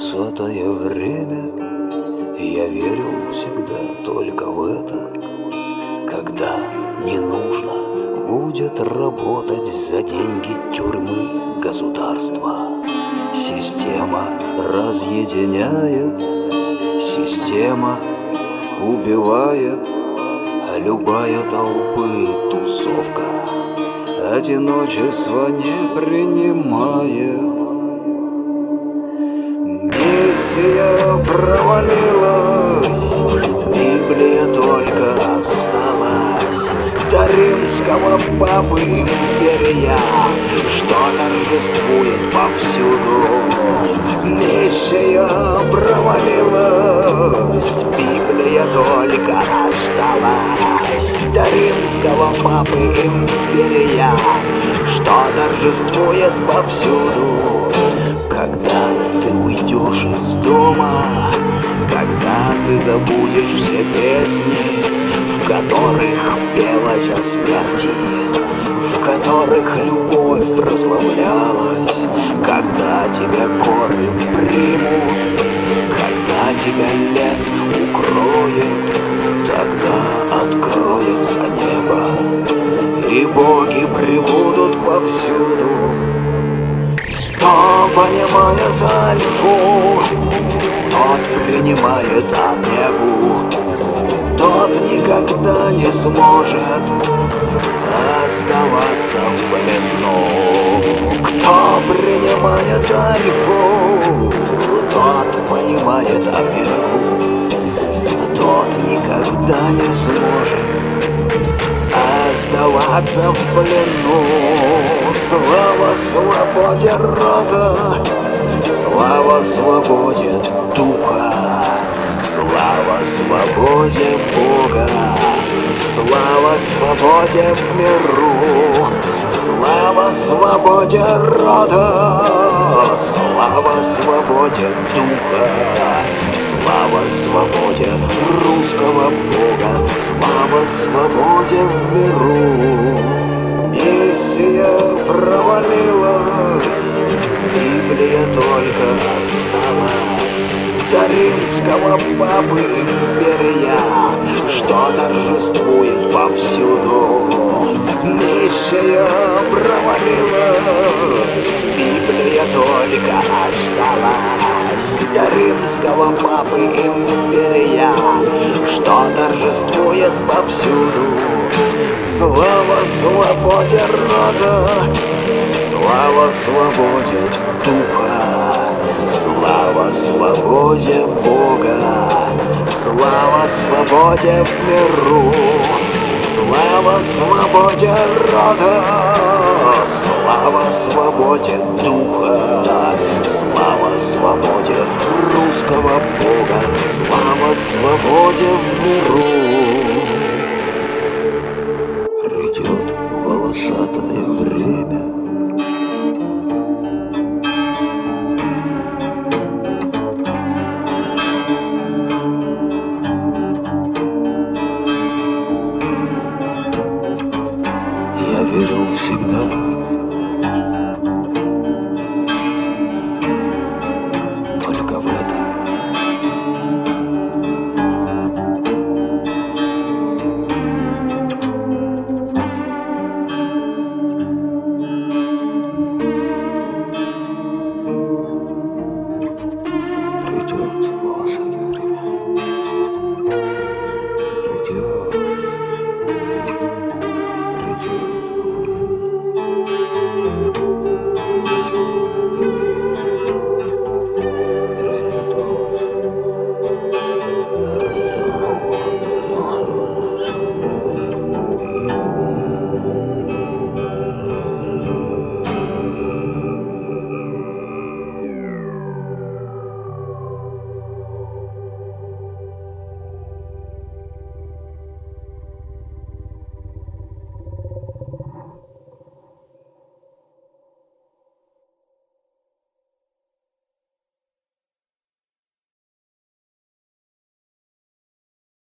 волосатое время, я верил всегда только в это. Когда не нужно будет работать за деньги тюрьмы государства. Система разъединяет, система убивает, а любая толпы тусовка одиночество не принимает. Миссия провалилась, Библия только осталась. До римского папы империя, что торжествует повсюду. Миссия провалилась, Библия только осталась. До римского папы империя, что торжествует повсюду. Когда ты уйдешь из дома, когда ты забудешь все песни, в которых пелось о смерти, в которых любовь прославлялась, когда тебя горы примут, когда тебя лес укроет, тогда откроется небо, и боги прибудут повсюду. Кто понимает альфу, тот принимает омегу, тот никогда не сможет оставаться в плену. Кто принимает альфу, тот понимает омегу, тот никогда не сможет оставаться в плену. Слава свободе рода, слава свободе духа, слава свободе Бога, слава свободе в миру, слава свободе рода, слава свободе духа, слава свободе русского Бога, слава свободе в миру. Миссия провалилась, Библия только осталась. До римского папы империя, что торжествует повсюду. Миссия провалилась, Библия только осталась. До римского папы империя, что торжествует повсюду. Слава свободе рода, слава свободе духа, слава свободе Бога, слава свободе в миру, слава свободе рода, слава свободе духа, слава свободе русского Бога, слава свободе в миру. Придет волосатое время, я верил всегда